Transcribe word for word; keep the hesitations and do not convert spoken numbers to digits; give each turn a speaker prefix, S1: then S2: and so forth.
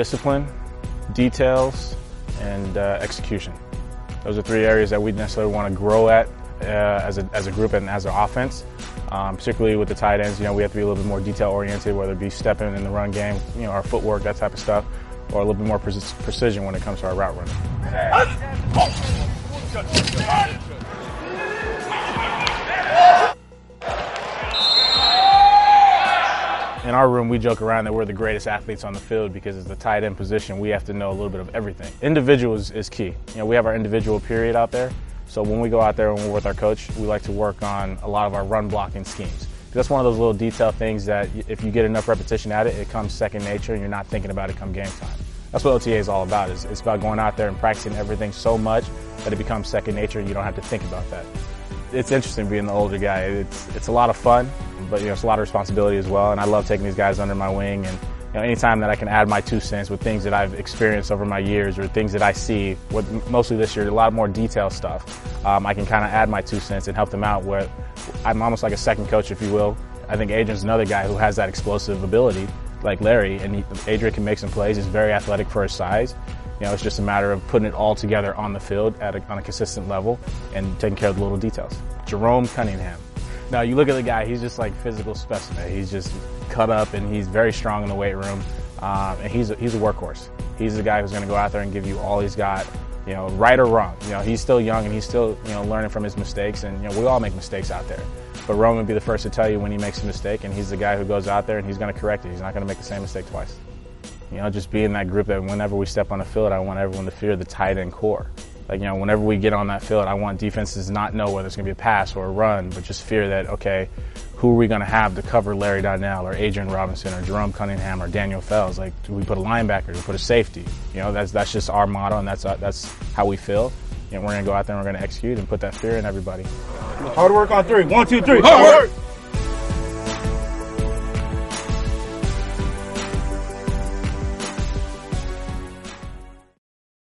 S1: discipline, details, and uh, execution. Those are three areas that we necessarily want to grow at uh, as, a, as a group and as an offense. Um, particularly with the tight ends, you know, we have to be a little bit more detail-oriented, whether it be stepping in the run game, you know, our footwork, that type of stuff, or a little bit more pre precision when it comes to our route running. In our room, we joke around that we're the greatest athletes on the field because it's the tight end position. We have to know a little bit of everything. Individual is, is key. You know, we have our individual period out there. So when we go out there and we're with our coach, we like to work on a lot of our run blocking schemes. That's one of those little detail things that if you get enough repetition at it, it comes second nature and you're not thinking about it come game time. That's what O T A is all about. Is It's about going out there and practicing everything so much that it becomes second nature and you don't have to think about that. It's interesting being the older guy. It's, it's a lot of fun, but you know, it's a lot of responsibility as well. And I love taking these guys under my wing. And you know, anytime that I can add my two cents with things that I've experienced over my years or things that I see, with mostly this year, a lot more detail stuff, um, I can kind of add my two cents and help them out where I'm almost like a second coach, if you will. I think Adrian's another guy who has that explosive ability, like Larry, and he, Adrian can make some plays. He's very athletic for his size. You know, it's just a matter of putting it all together on the field at a, on a consistent level and taking care of the little details. Jerome Cunningham. Now, you look at the guy, he's just like physical specimen. He's just cut up and he's very strong in the weight room. Um, and he's a, he's a workhorse. He's the guy who's going to go out there and give you all he's got, you know, right or wrong. You know, he's still young and he's still, you know, learning from his mistakes. And, you know, we all make mistakes out there. But Roman would be the first to tell you when he makes a mistake, and he's the guy who goes out there and he's going to correct it. He's not going to make the same mistake twice. You know, just be in that group that whenever we step on the field, I want everyone to fear the tight end core. Like, you know, whenever we get on that field, I want defenses to not know whether it's going to be a pass or a run, but just fear that, okay, who are we going to have to cover Larry Donnell or Adrian Robinson or Jerome Cunningham or Daniel Fells? Like, do we put a linebacker? Do we put a safety? You know, that's that's just our motto, and that's uh, that's how we feel. You know, we're going to go out there and we're going to execute and put that fear in everybody.
S2: Hard work on three. One, two, three. Hard work!